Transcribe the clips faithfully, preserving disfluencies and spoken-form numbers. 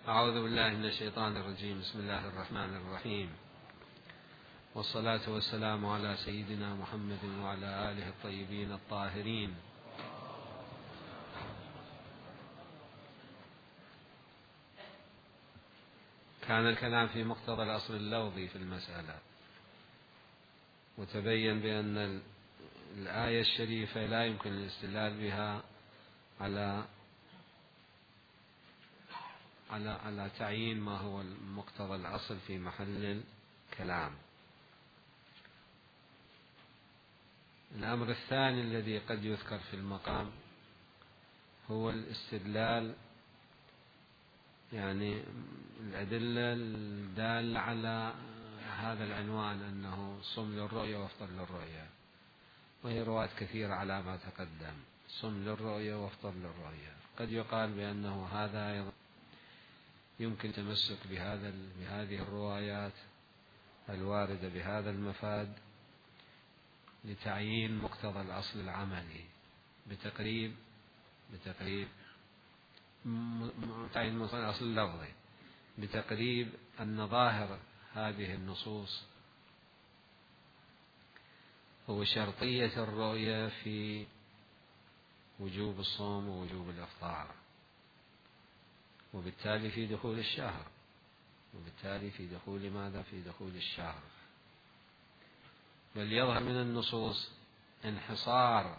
أعوذ بالله من الشيطان الرجيم. بسم الله الرحمن الرحيم، والصلاة والسلام على سيدنا محمد وعلى آله الطيبين الطاهرين. كان الكلام في مقتضى الأصل اللفظي في المسألة، وتبين بأن الآية الشريفة لا يمكن الاستدلال بها على على على تعيين ما هو مقتضى الأصل في محل الكلام. الأمر الثاني الذي قد يذكر في المقام هو الاستدلال، يعني الأدلة الدالة على هذا العنوان أنه صم للرؤية وافطر للرؤية، وهي روايات كثيرة على ما تقدم. صم للرؤية وافطر للرؤية، قد يقال بأنه هذا أيضا يمكن تمسك بهذا بهذه الروايات الواردة بهذا المفاد لتعيين مقتضى الأصل العملي بتقريب بتقريب تعيين مقتضى الأصل اللفظي بتقريب أن ظاهر هذه النصوص هو شرطية الرؤية في وجوب الصوم ووجوب الإفطار، وبالتالي في دخول الشهر وبالتالي في دخول ماذا في دخول الشهر. بل يظهر من النصوص انحصار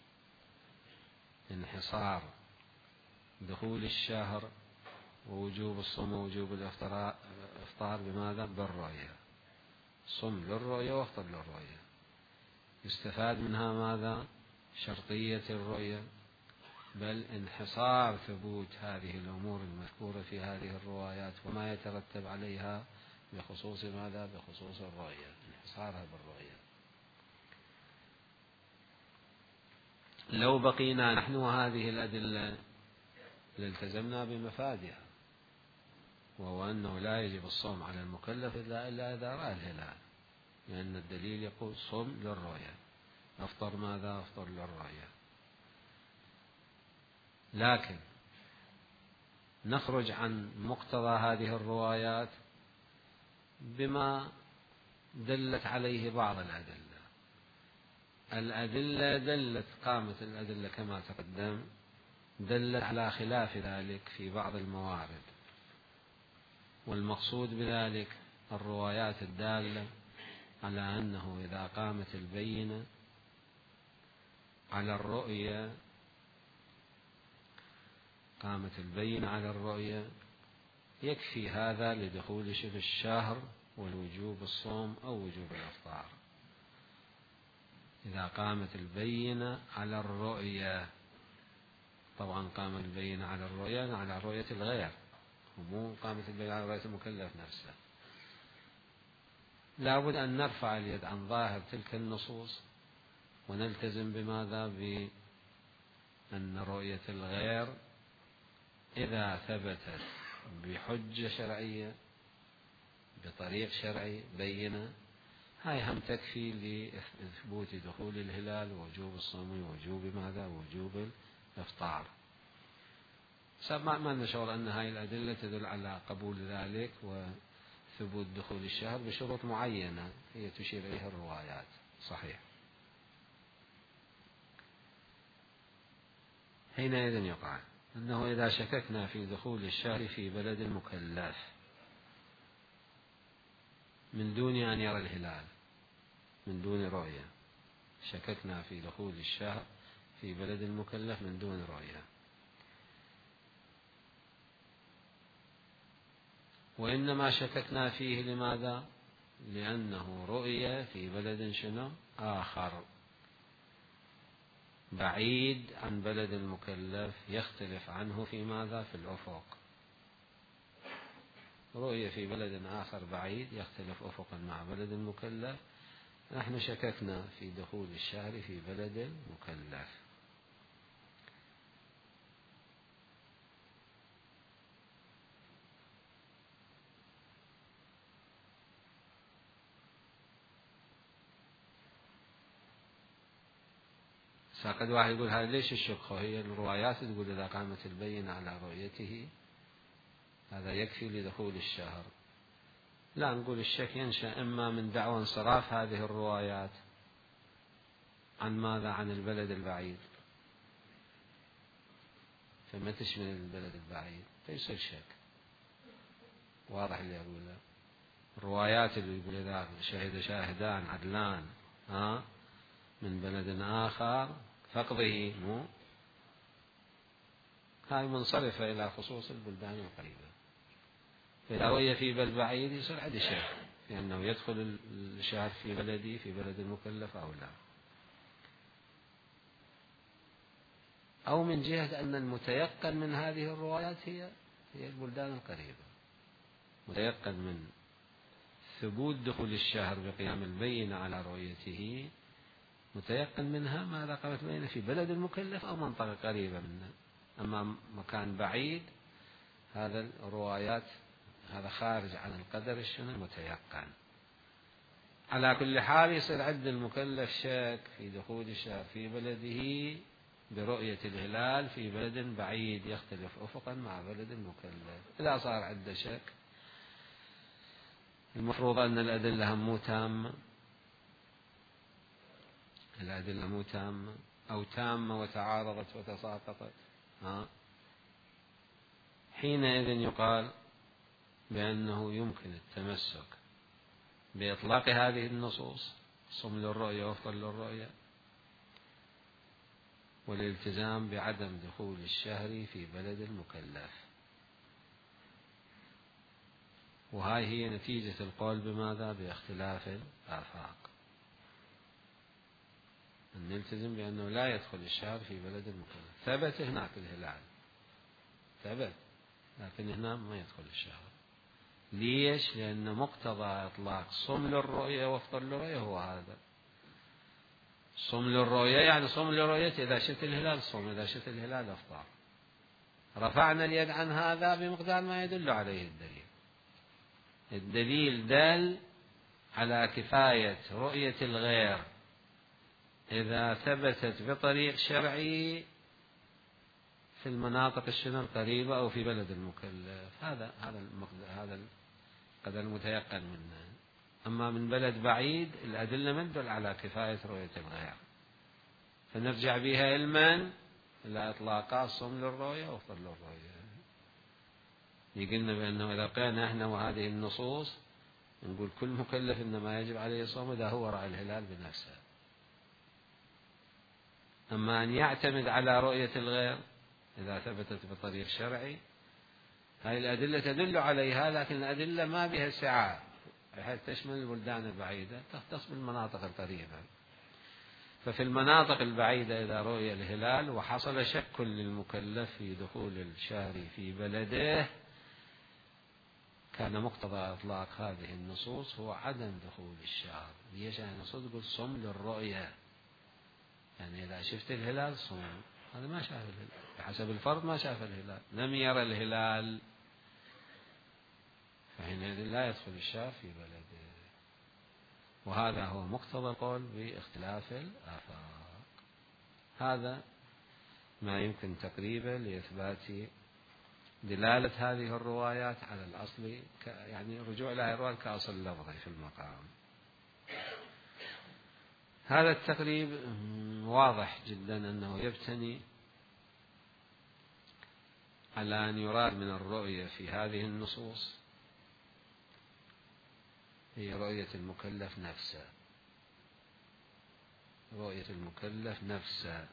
انحصار دخول الشهر ووجوب الصوم ووجوب الإفطار بماذا؟ بالرؤية. صم للرؤية وافطر للرؤية، يستفاد منها ماذا؟ شرطية الرؤية، بل انحصار ثبوت هذه الأمور المذكورة في هذه الروايات وما يترتب عليها بخصوص ماذا؟ بخصوص الرؤية، انحصارها بالرؤية. لو بقينا نحن هذه الأدلة لالتزمنا بمفادها، وهو أنه لا يجب الصوم على المكلف إلا إذا رأى الهلال، لأن الدليل يقول صم للرؤية، أفطر ماذا؟ أفطر للرؤية. لكن نخرج عن مقتضى هذه الروايات بما دلت عليه بعض الأدلة. الأدلة دلت قامت الأدلة كما تقدم دلت على خلاف ذلك في بعض الموارد، والمقصود بذلك الروايات الدالة على أنه إذا قامت البينة على الرؤية قامت البينة على الرؤية يكفي هذا لدخول شبه الشهر والوجوب الصوم أو وجوب الإفطار. إذا قامت البينة على الرؤية، طبعا قامت البينة على الرؤية على رؤية الغير، ومو قامت البينة على رؤية المكلف نفسه. لابد أن نرفع اليد عن ظاهر تلك النصوص ونلتزم بماذا؟ بأن رؤية الغير إذا ثبتت بحجة شرعية بطريق شرعي بينة، هاي هم تكفي لإثبات دخول الهلال ووجوب الصوم ووجوب ماذا؟ ووجوب الإفطار. ما نشعر أن هاي الأدلة تدل على قبول ذلك وثبوت دخول الشهر بشروط معينة هي تشير إليها الروايات. صحيح. حينئذ يقال أنه إذا شككنا في دخول الشهر في بلد المكلف من دون أن يرى الهلال، من دون رؤية، شككنا في دخول الشهر في بلد المكلف من دون رؤية، وإنما شككنا فيه لماذا؟ لأنه رؤية في بلد شنو؟ آخر بعيد عن بلد المكلف يختلف عنه في ماذا؟ في الأفق. رؤية في بلد آخر بعيد يختلف أفقا مع بلد المكلف، نحن شككنا في دخول الشهر في بلد المكلف. قد واحد يقول هذا ليش الشك؟ هي الروايات تقول إذا قامت البينة على رؤيته هذا يكفي لدخول الشهر. لا نقول الشك ينشأ إما من دعوى انصراف هذه الروايات عن ماذا؟ عن البلد البعيد، فما تشمل البلد البعيد فيصير شك. واضح اللي أقوله؟ الروايات اللي يقول إذا شهد شاهدان عدلان ها من بلد آخر فقضه مو هاي منصرفة إلى خصوص البلدان القريبة. فإذا رؤي في بلد بعيد يصير عندي شك لأنه يدخل الشهر في بلدي في بلد المكلف أو لا، أو من جهة أن المتيقن من هذه الروايات هي هي البلدان القريبة، متيقن من ثبوت دخول الشهر بقيام البينة على رؤيته، متيقن منها ماذا قامت البينة في بلد المكلف أو منطقة قريبة منه. أما مكان بعيد هذا الروايات هذا خارج عن القدر الشنو المتيقن. على كل حال يصير عند المكلف شك في دخول الشهر في بلده برؤية الهلال في بلد بعيد يختلف أفقا مع بلد المكلف. إذا صار عنده شك المفروض أن الأدلة مو تامة، الأدلة مو تامة أو تامة وتعارضت وتساقطت، ها حينئذ يقال بأنه يمكن التمسك بإطلاق هذه النصوص صم للرؤية وفطر للرؤية والالتزام بعدم دخول الشهر في بلد المكلف. وهاي هي نتيجة القول بماذا؟ باختلاف الآفاق، أن نلتزم بأنه لا يدخل الشهر في بلد المكلف. ثبت هناك الهلال ثبت، لكن هنا ما يدخل الشهر. ليش؟ لأن مقتضى إطلاق صم للرؤية وافطر للرؤية هو هذا. صم للرؤية يعني صم للرؤية إذا شفت الهلال صم، إذا شفت الهلال افطر. رفعنا اليد عن هذا بمقدار ما يدل عليه الدليل. الدليل دل على كفاية رؤية الغير إذا ثبتت بطريق شرعي في المناطق الشنو القريبة أو في بلد المكلف. هذا هذا هذا القدر المتيقن منه. أما من بلد بعيد الأدلة ما تدل على كفاية رؤية الغير، فنرجع بها علما إلى إطلاقات صم للرؤية وافطر للرؤية. يقولنا بأنه إذا قلنا إحنا وهذه النصوص نقول كل مكلف إنما يجب عليه صوم إذا هو رأى الهلال بنفسه. أما أن يعتمد على رؤية الغير إذا ثبتت بطريق شرعي هذه الأدلة تدل عليها، لكن الأدلة ما بها سعة بحيث تشمل البلدان البعيدة، تختص بالمناطق القريبة. ففي المناطق البعيدة إذا رؤي الهلال وحصل شك للمكلف في دخول الشهر في بلده كان مقتضى إطلاق هذه النصوص هو عدم دخول الشهر. ليش؟ يعني النصوص تقول صم للرؤية، يعني إذا شفت الهلال صم. هذا ما شاف الهلال بحسب الفرض، ما شاف الهلال، لم يرى الهلال، فحينئذ لا يدخل الشهر في بلده. وهذا هو مقتضى القول باختلاف الآفاق. هذا ما يمكن تقريبا لإثبات دلالة هذه الروايات على الأصل، يعني رجوع إلى الرواية كأصل لفظي في المقام. هذا التقريب واضح جدا أنه يبتني على أن يراد من الرؤية في هذه النصوص هي رؤية المكلف نفسه، رؤية المكلف نفسه،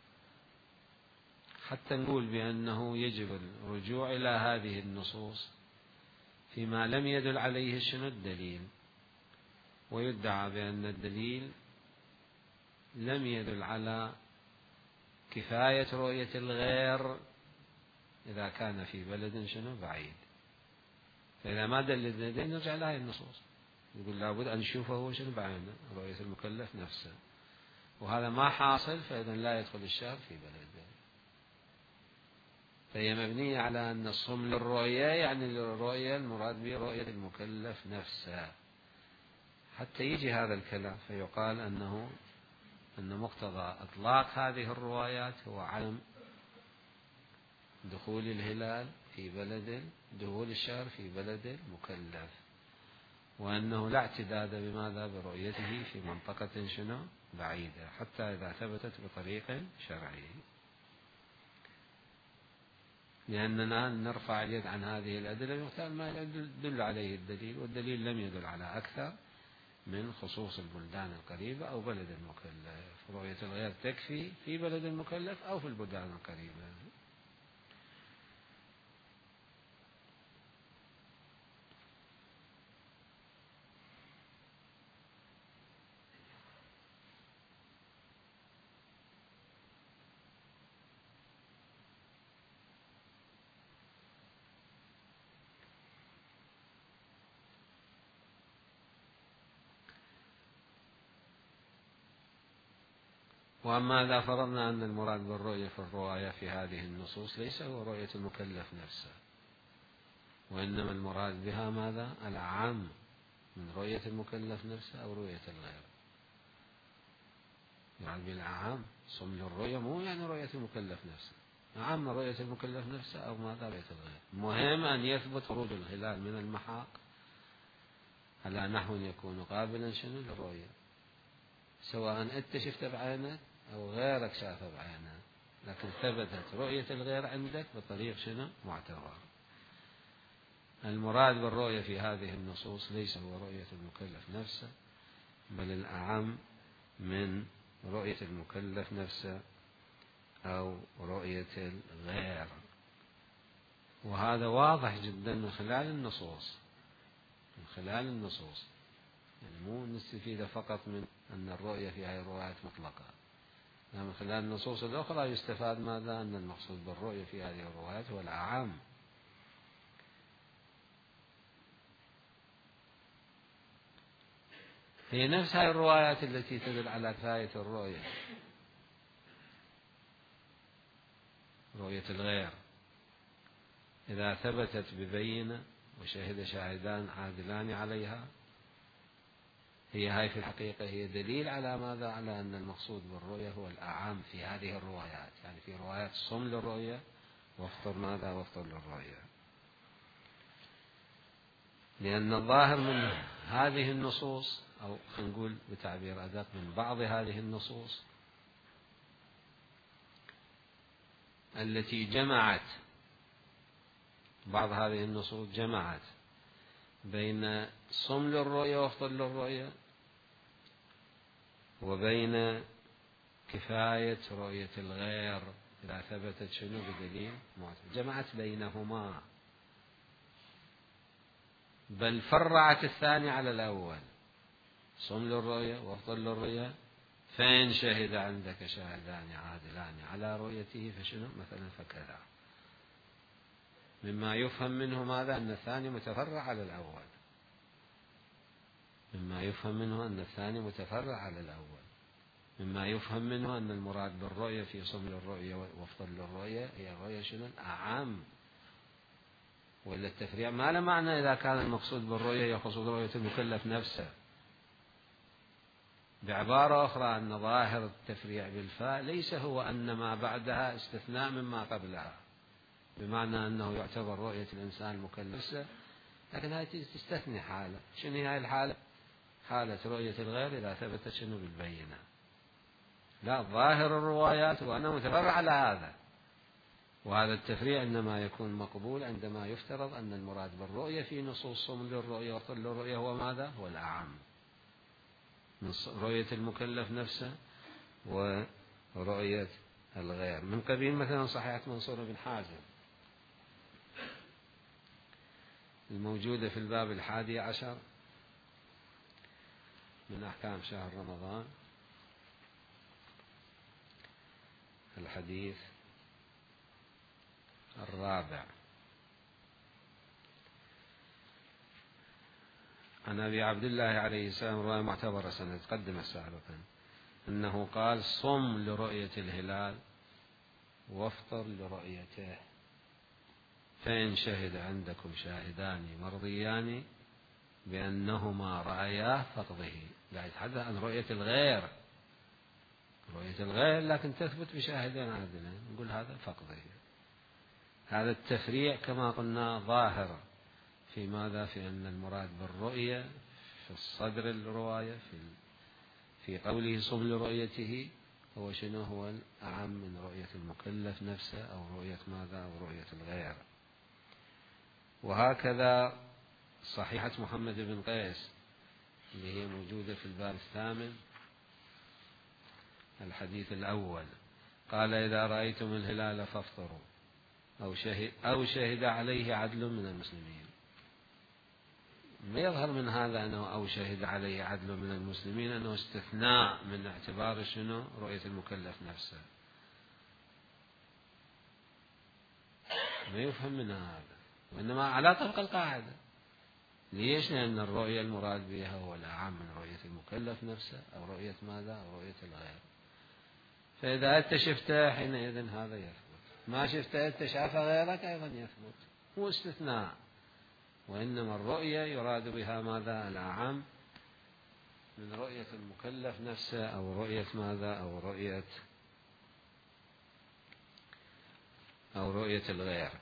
حتى نقول بأنه يجب الرجوع إلى هذه النصوص فيما لم يدل عليه شنو الدليل، ويدعى بأن الدليل لم يدل على كفاية رؤية الغير إذا كان في بلد شنو بعيد. فإذا ما دل الدليل نرجع لهذه النصوص، يقول لابد أن نشوفه هو شنو بعينه رؤية المكلف نفسه، وهذا ما حاصل، فإذا لا يدخل الشهر في بلده. فهي مبنية على أن الصم للرؤية يعني الرؤية المراد به رؤية المكلف نفسه، حتى يجي هذا الكلام فيقال أنه أن مقتضى إطلاق هذه الروايات هو عدم دخول الهلال في بلد دخول الشهر في بلد المكلف، وأنه لا اعتداد بماذا برؤيته في منطقة شنو بعيدة حتى إذا ثبتت بطريق شرعي، لأننا نرفع اليد عن هذه الأدلة بمثال ما يدل عليه الدليل، والدليل لم يدل على أكثر من خصوص البلدان القريبة أو بلد المكلف. رؤية الغير تكفي في بلد المكلف أو في البلدان القريبة. وأما إذا فرضنا أن المراد بالرؤية في الرواية في هذه النصوص ليس هو رؤية المكلف نفسه، وإنما المراد بها ماذا؟ الأعم من رؤية المكلف نفسه أو رؤية الغير. يعني بالأعم صم للرؤية مو يعني رؤية المكلف نفسه، أعم رؤية المكلف نفسه أو ماذا رؤية الغير. مهم أن يثبت خروج الهلال من المحاق على نحو يكون قابلا شنو للرؤية، سواء أنت شفت بعينك أو غيرك شافه بعينه، لكن ثبتت رؤية الغير عندك بطريق شنو معتبر. المراد بالرؤية في هذه النصوص ليس هو رؤية المكلف نفسه، بل الأعم من رؤية المكلف نفسه أو رؤية الغير. وهذا واضح جدا من خلال النصوص، من خلال النصوص، يعني مو نستفيد فقط من أن الرؤية في هذه الروايات مطلقة، يعني من خلال النصوص الأخرى يستفاد ماذا؟ أن المقصود بالرؤية في هذه الروايات هو الأعم. هي نفس هذه الروايات التي تدل على كفاية الرؤية، رؤية الغير إذا ثبتت ببينة وشهد شاهدان عادلان عليها، هي هاي في الحقيقة هي دليل على ماذا؟ على أن المقصود بالرؤية هو الأعم في هذه الروايات، يعني في روايات صم للرؤية وافطر ماذا؟ وافطر للرؤية. لأن الظاهر من هذه النصوص، أو خلينا نقول بتعبير أدق من بعض هذه النصوص التي جمعت، بعض هذه النصوص جمعت بين صم للرؤية وافطر للرؤية وبين كفاية رؤية الغير إذا ثبتت شنو بدليل معتبر، جمعت بينهما، بل فرعت الثاني على الأول، صم للرؤية وافطر للرؤية، فإن شهد عندك شاهدان عادلان على رؤيته فشنو مثلا فكذا، مما يفهم منه ماذا؟ أن الثاني متفرع على الأول، مما يفهم منه أن الثاني متفرع على الأول، مما يفهم منه أن المراد بالرؤية في صم للرؤية وافطر للرؤية هي الرؤية شنو أعم. وإلا التفريع ما له معنى إذا كان المقصود بالرؤية يقصد رؤية المكلف نفسه. بعبارة أخرى أن ظاهر التفريع بالفاء ليس هو أن ما بعدها استثناء مما قبلها، بمعنى أنه يعتبر رؤية الإنسان المكلف، لكن هذه تستثني حالة. شنو هي الحالة؟ حالة رؤية الغير إذا ثبتت شنو بالبينة. لا، ظاهر الروايات وأنه متفرع على هذا، وهذا التفريع إنما يكون مقبول عندما يفترض أن المراد بالرؤية في نصوص صم للرؤية وطل للرؤية هو ماذا؟ هو الأعم، رؤية المكلف نفسه ورؤية الغير، من قبيل مثلا صحيحة منصور بن حازم الموجودة في الباب الحادي عشر من أحكام شهر رمضان، الحديث الرابع عن أبي عبد الله عليه السلام رواية معتبرة سنة تقدم سابقا أنه قال صم لرؤية الهلال وافطر لرؤيته، فإن شهد عندكم شاهدان مرضيان بأنهما رأياه فاقضه. لا يتحدث عن رؤية الغير، رؤية الغير لكن تثبت بشاهدين عادلين، نقول هذا فاقضه. هذا التفريع كما قلنا ظاهر في ماذا؟ في أن المراد بالرؤية في الصدر الرواية في في قوله صم لرؤيته هو شنو؟ هو الأعم من رؤية المكلف نفسه أو رؤية ماذا؟ أو رؤية الغير. وهكذا صحيحة محمد بن قيس اللي هي موجودة في الباب الثامن الحديث الأول، قال إذا رأيتم الهلال فافطروا أو شهد, أو شهد عليه عدل من المسلمين. ما يظهر من هذا أنه أو شهد عليه عدل من المسلمين أنه استثناء من اعتبار شنو؟ رؤية المكلف نفسه. ما يفهم من هذا، وإنما على طبق القاعدة. ليش؟ لأن الرؤية المراد بها هو الأعم من رؤية المكلف نفسه أو رؤية ماذا؟ أو رؤية الغير. فإذا أنت شفته حينئذ هذا يثبت، ما شفته أنت شاف غيرك أيضا يثبت، هو استثناء. وإنما الرؤية يراد بها ماذا؟ الأعم من رؤية المكلف نفسه أو رؤية ماذا؟ أو رؤية أو رؤية الغير.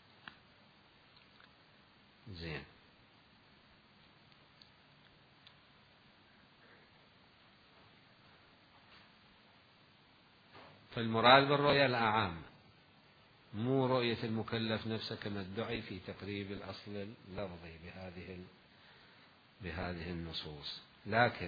زين. فالمراد بالرؤية الأعم، مو رؤية المكلف نفسه كما ادعي في تقريب الأصل اللفظي بهذه بهذه النصوص. لكن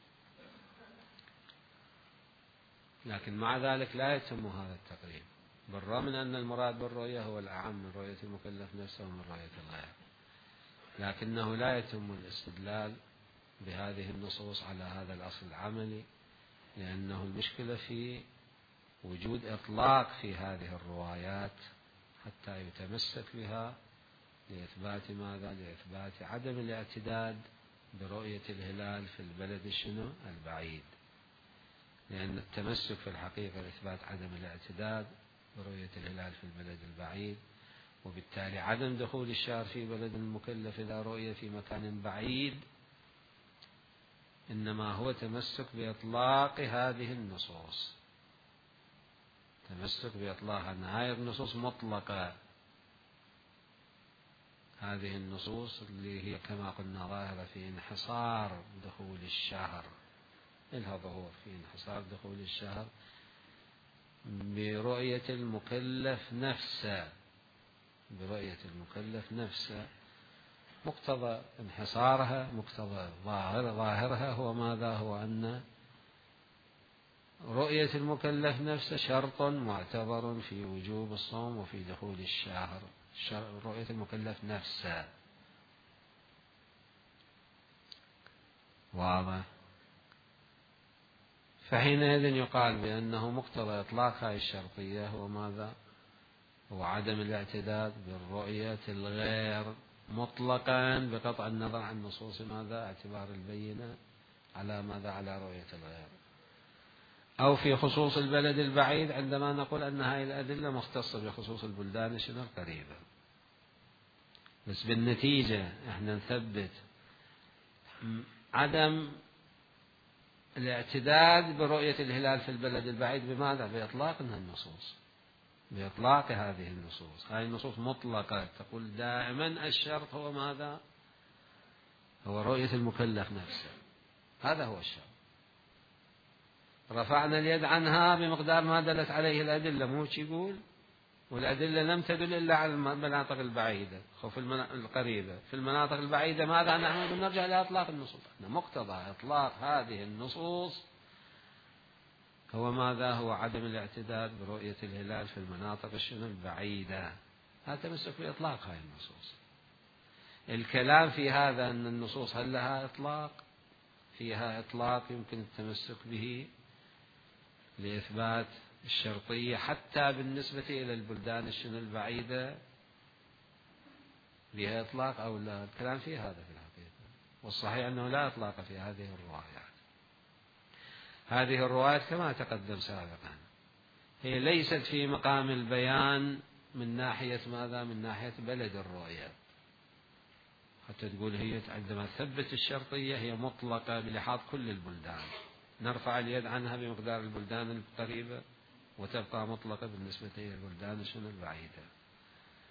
لكن مع ذلك لا يتم هذا التقريب، بالرغم من أن المراد بالرؤية هو الأعم من رؤية المكلف نفسه ومن رؤية الغير، لكنه لا يتم الاستدلال بهذه النصوص على هذا الأصل العملي، لأنه المشكلة في وجود إطلاق في هذه الروايات حتى يتمسك بها لإثبات ماذا؟ لإثبات عدم الاعتداد برؤية الهلال في البلد شنو؟ البعيد. لأن التمسك في الحقيقة لإثبات عدم الاعتداد برؤية الهلال في البلد البعيد، وبالتالي عدم دخول الشهر في بلد المكلف إذا رؤية في مكان بعيد، إنما هو تمسك بإطلاق هذه النصوص، تمسك بإطلاق أن هذه النصوص مطلقة. هذه النصوص اللي هي كما قلنا ظاهرة في انحصار دخول الشهر، إلها ظهور في انحصار دخول الشهر برؤية المكلف نفسه، برؤية المكلف نفسه. مقتضى انحصارها، مقتضى ظاهر ظاهرها هو ماذا؟ هو أن رؤية المكلف نفسه شرط معتبر في وجوب الصوم وفي دخول الشهر، رؤية المكلف نفسه. واضح؟ فحينئذ يقال بأنه مقتضى إطلاق هذه الشرطية هو ماذا؟ هو عدم الاعتداد بالرؤية الغير مطلقا بقطع النظر عن نصوص ماذا؟ اعتبار البينة على ماذا؟ على رؤية الغير. أو في خصوص البلد البعيد عندما نقول أن هذه الأدلة مختصة بخصوص البلدان شنو؟ القريبة. بس بالنتيجة احنا نثبت عدم الاعتداد برؤية الهلال في البلد البعيد بماذا؟ بإطلاق النصوص، بإطلاق هذه النصوص. هذه النصوص مطلقة تقول دائما الشرط هو ماذا؟ هو رؤية المكلف نفسه، هذا هو الشرط. رفعنا اليد عنها بمقدار ما دلت عليه الأدلة، مو يقول والأدلة لم تدل إلا على المناطق البعيدة خوف القريبة. في المناطق البعيدة ماذا نحن نرجع إلى إطلاق النصوص. مقتضى إطلاق هذه النصوص هو ماذا؟ هو عدم الاعتداد برؤية الهلال في المناطق الشنو؟ البعيدة. هذا تمسك بإطلاق هذه النصوص. الكلام في هذا أن النصوص هل لها إطلاق؟ فيها إطلاق يمكن التمسك به لإثبات الشرطية حتى بالنسبة إلى البلدان الشنو؟ البعيدة، لها إطلاق أو لا؟ الكلام في هذا في الحقيقة، والصحيح أنه لا إطلاق في هذه الروايات. هذه الروايات كما تقدم سابقا هي ليست في مقام البيان من ناحية ماذا؟ من ناحية بلد الرؤية، حتى تقول هي عندما تثبت الشرطية هي مطلقة بلحاظ كل البلدان، نرفع اليد عنها بمقدار البلدان القريبة وتبقى مطلقة بالنسبة إلى البلدان شنو؟ البعيدة.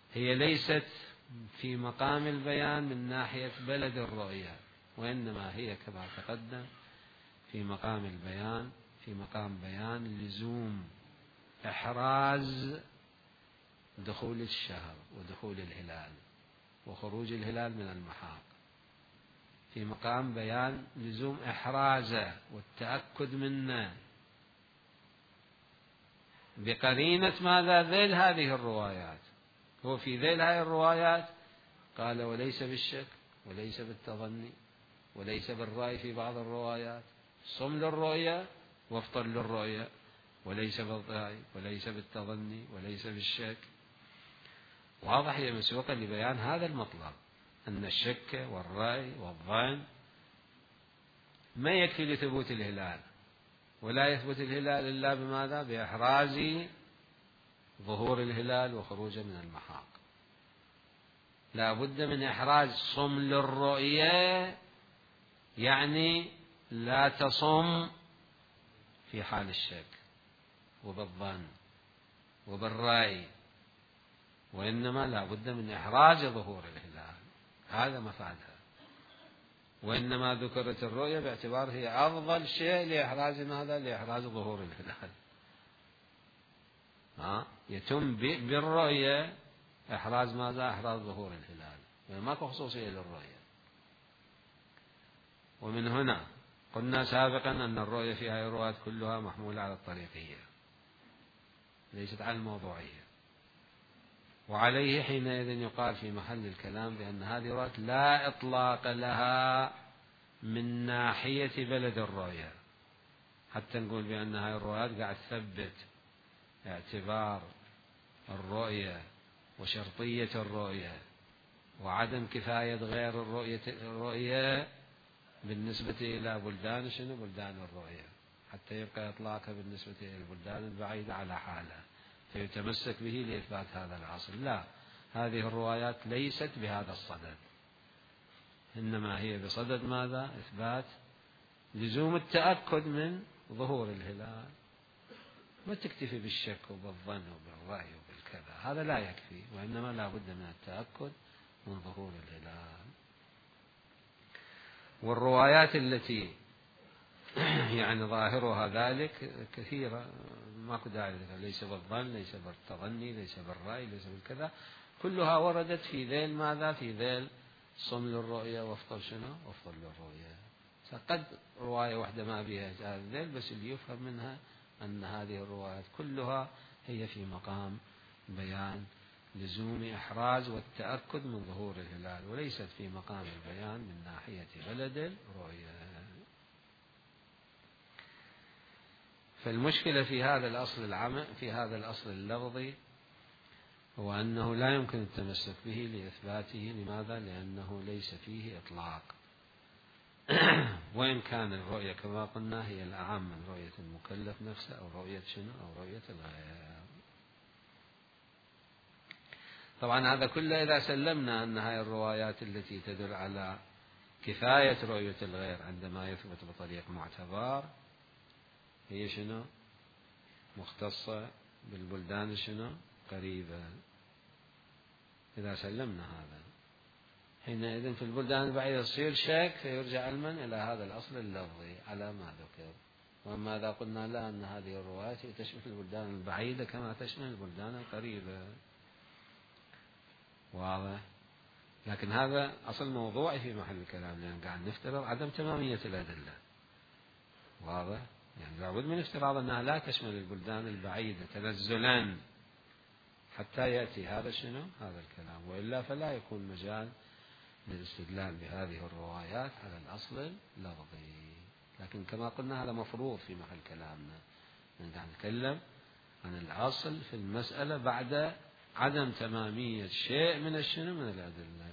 هي ليست في مقام البيان من ناحية بلد الرؤية، وإنما هي كما تقدم في مقام البيان، في مقام بيان لزوم إحراز دخول الشهر ودخول الهلال وخروج الهلال من المحاق، في مقام بيان لزوم إحرازه والتأكد منه بقرينة ماذا؟ ذيل هذه الروايات. هو في ذيل هذه الروايات قال وليس بالشك وليس بالتظني وليس بالرأي في بعض الروايات، صم للرؤية وافطر للرؤية، وليس بالرأي وليس بالتظني وليس بالشك. واضح هي مسوقة لبيان هذا المطلب، أن الشك والرأي والظن ما يكفي لثبوت الهلال، ولا يثبت الهلال إلا بماذا؟ بإحراز ظهور الهلال وخروجه من المحاق. لا بد من إحراز صم للرؤية، يعني لا تصم في حال الشك وبالظن وبالرأي، وإنما لا بد من إحراز ظهور الهلال، هذا مفادها. وإنما ذكرت الرؤية باعتبار هي أفضل شيء لإحراز ماذا؟ لإحراز ظهور الهلال. ها؟ يتم بالرؤية إحراز ماذا؟ إحراز ظهور الهلال، يعني ماكو خصوصية للرؤية. ومن هنا قلنا سابقا أن الرؤية في هذه الروايات كلها محمولة على الطريقية ليست على الموضوعية، وعليه حينئذ يقال في محل الكلام بأن هذه الروايات لا إطلاق لها من ناحية بلد الرؤية، حتى نقول بأن هذه الروايات قاعد تثبت اعتبار الرؤية وشرطية الرؤية وعدم كفاية غير الرؤية الرؤية بالنسبة إلى بلدان شنو؟ بلدان الرؤية، حتى يبقى إطلاقها بالنسبة إلى البلدان البعيدة على حالها فيتمسك به لإثبات هذا الأصل. لا، هذه الروايات ليست بهذا الصدد، إنما هي بصدد ماذا؟ إثبات لزوم التأكد من ظهور الهلال. ما تكتفي بالشك وبالظن وبالرأي وبالكذا، هذا لا يكفي، وإنما لا بد من التأكد من ظهور الهلال. والروايات التي يعني ظاهرها ذلك كثيرة، ماكو داعي لها، ليس بالظن ليس بالتظني ليس بالرأي ليس بالكذا، كلها وردت في ذيل ماذا؟ في ذيل صم للرؤية وافطر شنو؟ وافطر للرؤية. قد رواية واحدة ما بها هذا الذيل، بس اللي يفهم منها أن هذه الروايات كلها هي في مقام بيان لزوم إحراز والتأكد من ظهور الهلال، وليست في مقام البيان من ناحية بلد الرؤية. فالمشكلة في هذا الأصل العام في هذا الأصل اللفظي هو أنه لا يمكن التمسك به لإثباته. لماذا؟ لأنه ليس فيه إطلاق وإن كان الرؤية كما قلنا هي الأعم من رؤية المكلف نفسه أو رؤية شنو؟ أو رؤية الغير. طبعا هذا كله إذا سلمنا أن هذه الروايات التي تدل على كفاية رؤية الغير عندما يثبت بطريق معتبر هي شنو؟ مختصة بالبلدان شنو؟ قريبة. إذا سلمنا هذا حينئذ في البلدان البعيدة يصير شك، فيرجع علما إلى هذا الأصل اللفظي على ما ذكر. وأما إذا قلنا لا أن هذه الروايات تشمل البلدان البعيدة كما تشمل البلدان القريبة، واضح؟ لكن هذا أصل موضوعي في محل الكلام، لأن قاعد نفترض عدم تمامية الأدلة، واضح؟ يعني لابد من افتراض أنها لا تشمل البلدان البعيدة تنزلا حتى يأتي هذا شنو؟ هذا الكلام، وإلا فلا يكون مجال للاستدلال بهذه الروايات على الأصل اللفظي. لكن كما قلنا هذا مفروض في محل كلامنا، نحن نتكلم عن الأصل في المسألة بعد عدم تمامية شيء من الشنو؟ من الأدلة.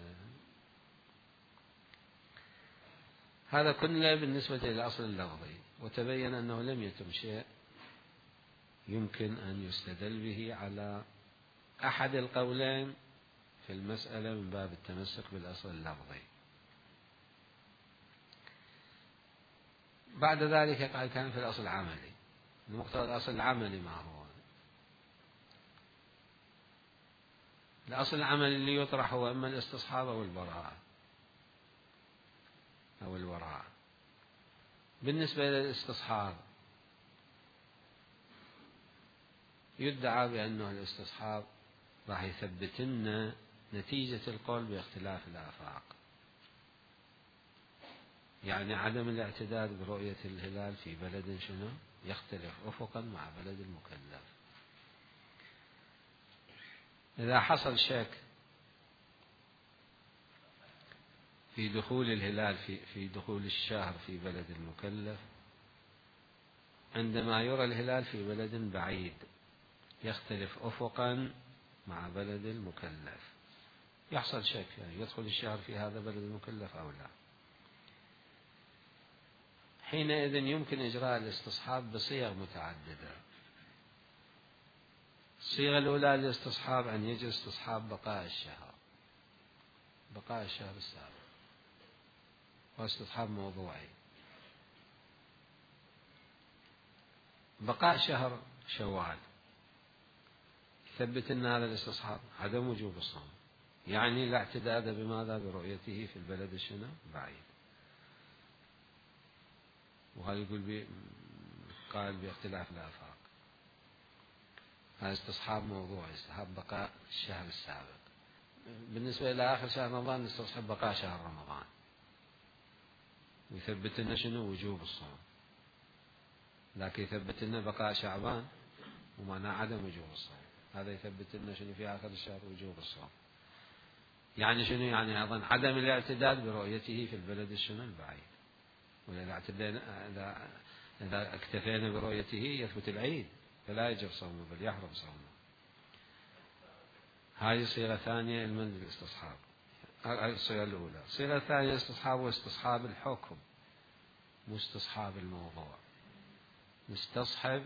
هذا كله بالنسبة للأصل اللفظي، وتبين أنه لم يتم شيء يمكن أن يستدل به على أحد القولين في المسألة من باب التمسك بالأصل اللفظي. بعد ذلك قال كان في الأصل العملي. مقتضى الأصل العملي ما هو؟ الأصل العمل اللي يطرح هو إما الاستصحاب أو البراءة أو الوراء. بالنسبة للاستصحاب يدعى بأنه الاستصحاب راح يثبت لنا نتيجة القول باختلاف الآفاق، يعني عدم الاعتداد برؤية الهلال في بلد شنو يختلف أفقا مع بلد المكلف. إذا حصل شك في دخول الهلال في في دخول الشهر في بلد المكلف، عندما يرى الهلال في بلد بعيد يختلف أفقا مع بلد المكلف، يحصل شك يعني يدخل الشهر في هذا بلد المكلف أو لا، حينئذ يمكن إجراء الاستصحاب بصيغ متعددة. الصيغة الأولى للاستصحاب أن يجري استصحاب بقاء الشهر بقاء الشهر السابق، واستصحاب موضوعي. بقاء شهر شوال ثبت أن هذا الاستصحاب عدم وجوب الصوم، يعني لا اعتداد بماذا برؤيته في البلد الشنو بعيد، وهذا يقول بي قال باختلاف الآفاق. هذا استصحاب موضوعي، استصحاب بقاء الشهر السابق. بالنسبة إلى آخر شهر رمضان نستصحب بقاء شهر رمضان، ويثبت لنا شنو وجوب الصوم، لكن يثبت لنا بقاء شعبان ومعناه عدم وجوب الصوم، هذا يثبت لنا شنو في آخر الشهر وجوب الصوم. يعني شنو؟ يعني أيضا عدم الاعتداد برؤيته في البلد الشنو البعيد، وإذا اعتدينا إذا إذا اكتفينا برؤيته يثبت العيد فلا يجب صومه بل يحرم صومه. هذه صيغة ثانية من الاستصحاب. هذه الصيغة الأولى. الصيغة الثانية استصحاب واستصحاب الحكم مو استصحاب الموضوع. نستصحب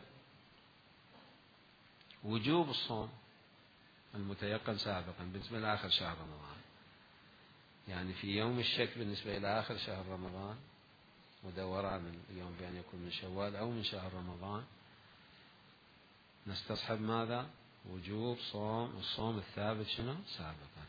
وجوب الصوم المتيقن سابقا بالنسبة لآخر شهر رمضان، يعني في يوم الشك بالنسبة إلى آخر شهر رمضان ودوران اليوم بأن يكون من شوال أو من شهر رمضان، نستصحب ماذا؟ وجوب صوم الصوم الثابت شنو؟ سابقا،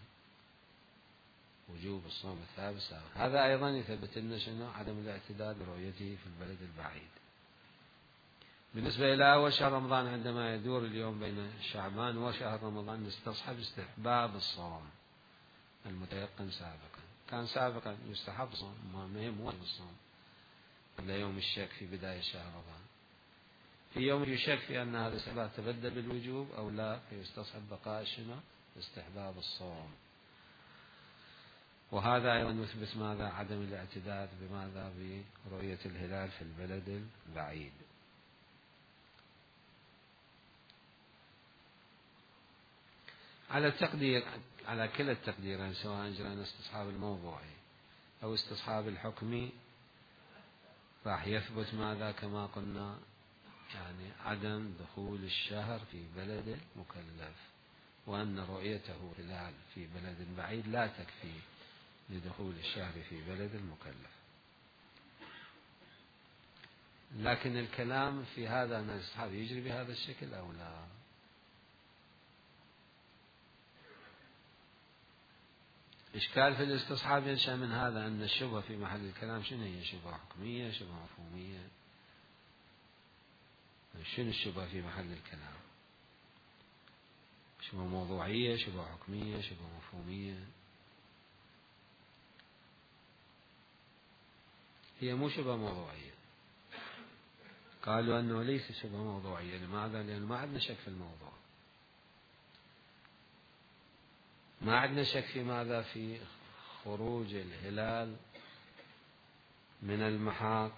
وجوب الصوم الثابت سابقا. هذا أيضا يثبت لنا شنو؟ عدم الاعتداد برؤيته في البلد البعيد. بالنسبة إلى أول شهر رمضان عندما يدور اليوم بين شعبان وشهر رمضان نستصحب استحباب الصوم المتيقن سابقا. كان سابقا يستحب الصوم ما هي واجب الصوم قبل يوم الشك في بداية شهر رمضان، في يوم يشك في أن هذا الاستحباب تبدل بالوجوب أو لا فيستصحب بقاء شنو؟ استحباب الصوم. وهذا أيضا يثبت ماذا؟ عدم الاعتداد بماذا؟ برؤية الهلال في البلد البعيد. على التقدير على كلا التقديرين سواء أجرينا استصحاب الموضوعي أو استصحاب الحكمي راح يثبت ماذا؟ كما قلنا يعني عدم دخول الشهر في بلد مكلف، وأن رؤيته هلال في بلد بعيد لا تكفي لدخول الشهر في بلد المكلف. لكن الكلام في هذا أن الاستصحاب يجري بهذا الشكل أو لا؟ إشكال في الاستصحاب ينشأ من هذا أن الشبهة في محل الكلام شنو هي؟ شبهة حكمية شبهة مفهومية؟ شنو الشبهة في محل الكلام؟ شبهة موضوعية شبهة حكمية شبهة مفهومية؟ هي مو شبهة موضوعية. قالوا أنه ليس شبهة موضوعية. لماذا؟ لأن ما عندنا شك في الموضوع، ما عندنا شك في ماذا؟ في خروج الهلال من المحاق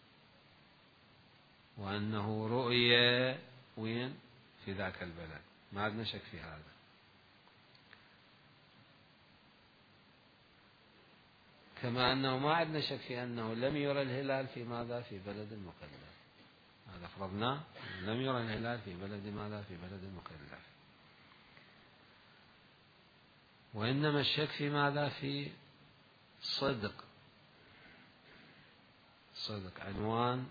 وأنه رؤية وين؟ في ذاك البلد، ما عندنا شك في هذا. كما أنه ما عندنا شك في أنه لم يرى الهلال في ماذا؟ في بلد المكلف. هذا فرضناه لم يرى الهلال في بلد ماذا؟ في بلد المكلف. وإنما الشك في ماذا؟ في صدق صدق عنوان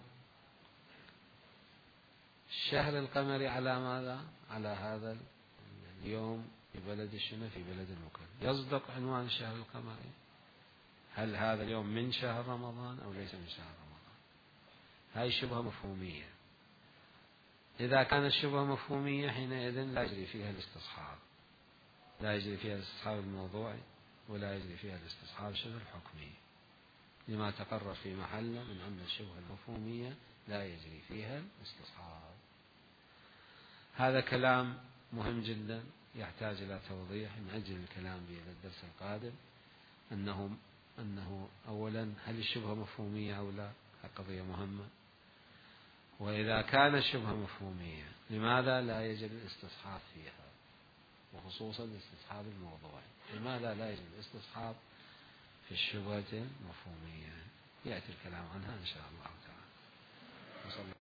الشهر القمري على ماذا؟ على هذا اليوم في بلد الشنو في بلد المكلف. يصدق عنوان الشهر القمري؟ هل هذا اليوم من شهر رمضان أو ليس من شهر رمضان؟ هاي شبهة مفهومية. إذا كانت شبهة مفهومية حينئذ لا يجري فيها الاستصحاب، لا يجري فيها الاستصحاب الموضوعي ولا يجري فيها الاستصحاب شبه الحكمي، لما تقرر في محله من أن الشبهة المفهومية لا يجري فيها الاستصحاب. هذا كلام مهم جدا يحتاج إلى توضيح. نأجل الكلام به إلى الدرس القادم. أنه أنه أولا هل الشبهة مفهومية أو لا؟ قضية مهمة. وإذا كانت الشبهة مفهومية لماذا لا يجب الاستصحاب فيها، وخصوصا الاستصحاب الموضوعي؟ لماذا لا يجب الاستصحاب في الشبهة المفهومية؟ يأتي الكلام عنها إن شاء الله تعالى.